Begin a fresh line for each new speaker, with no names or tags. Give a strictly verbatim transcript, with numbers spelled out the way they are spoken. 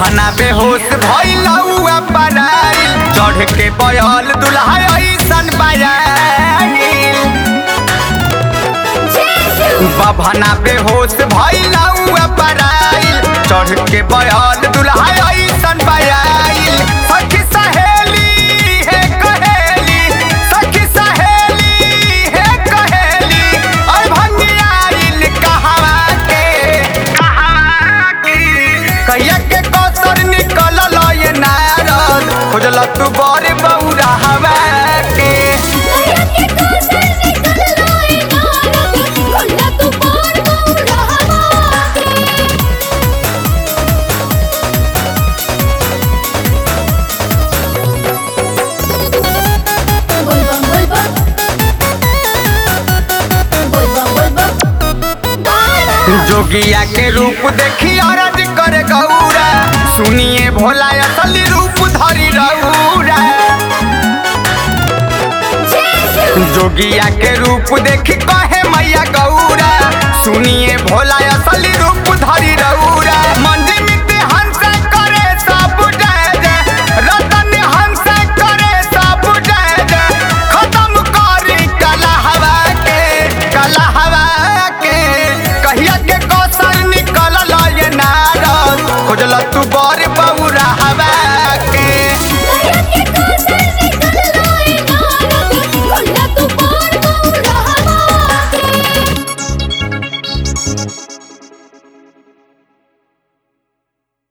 बभना बेहोश भइलौआ पराइल चढ़ के बयल दुल्हा ऐसन बयाइल बभना बेहोश भइलौआ पराइल चढ़ के बयल दुल्हा ऐसन बयाइल सखी सहेली हे कहेली सखी सहेली हे कहेली और भंगियाइल कहवा के कहवा के कहिया के कसर निकलल ये नारद खोजल तू बड़े बौरा हवा के जोगिया के रूप देखी अरज करे गौरा सुनिए भोला असली रूप धरी रौरा जोगिया के रूप देखी कहे मैया गौरा सुनिए भोला असली रूप धरी